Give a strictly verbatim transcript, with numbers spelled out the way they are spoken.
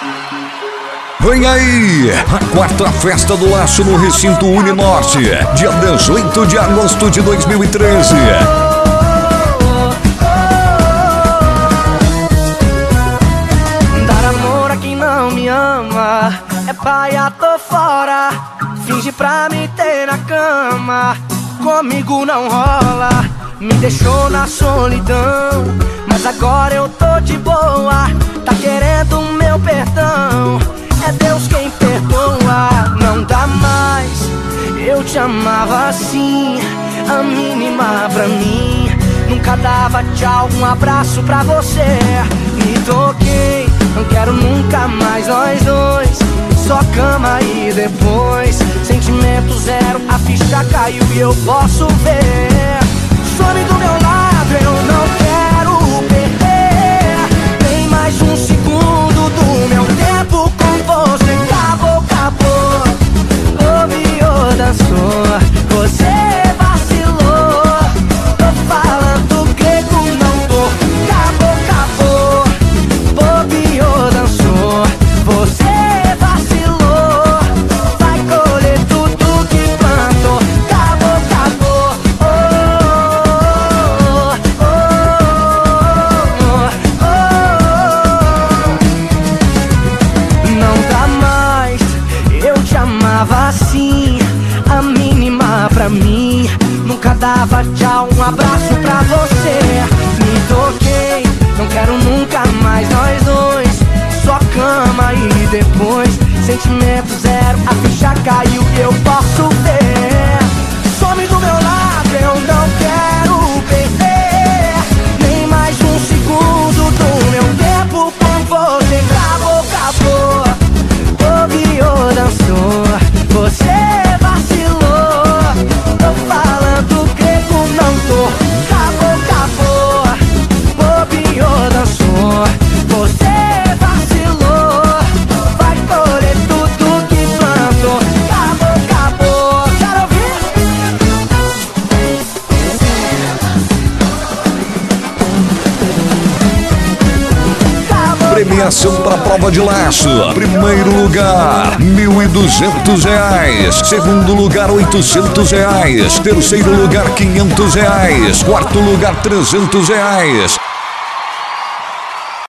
Vem aí, a quarta festa do Laço no recinto Uninorte, dia dezoito de agosto de dois mil e treze. Dar amor a quem não me ama é paia, tô fora. Finge pra me ter na cama, comigo não rola. Me deixou na solidão, mas agora eu tô de boa. Tá querendo meu perdão, é Deus quem perdoa. Não dá mais, eu te amava assim, a mínima pra mim. Nunca dava tchau, um abraço pra você. Me toquei, não quero nunca mais nós dois. Só cama e depois sentimento zero, a ficha caiu e eu posso ver. Some do meu lado, eu não quero perder nem mais um segundo do meu tempo com você. Acabou, acabou, bobeou, dançou, você vacilou. Tô falando grego, não tô. Acabou, acabou, bobeou, dançou, você vacilou. Vai colher tudo que plantou. Acabou, acabou, oh, oh, oh, oh. Não dá mais, eu te amava assim, a mínima pra mim. Nunca dava tchau, um abraço pra você. Me toquei, não quero nunca mais nós dois. Só cama e depois sentimento zero, a ficha caiu e eu posso ver. Some do meu lado, eu não quero perder nem mais um segundo do meu tempo com você. Acabou, acabou, bobeou, dançou, você vacilou. Tô falando grego, não tô. Acabou, acabou, bobeou, dançou, você vacilou. Vai colher tudo que plantou. Acabou, acabou, quero ouvir. Acabou, Premiação para a prova de laço. Primeiro lugar, mil e duzentos reais. Segundo lugar, oitocentos reais. Terceiro lugar, quinhentos reais. Quarto lugar, trezentos reais.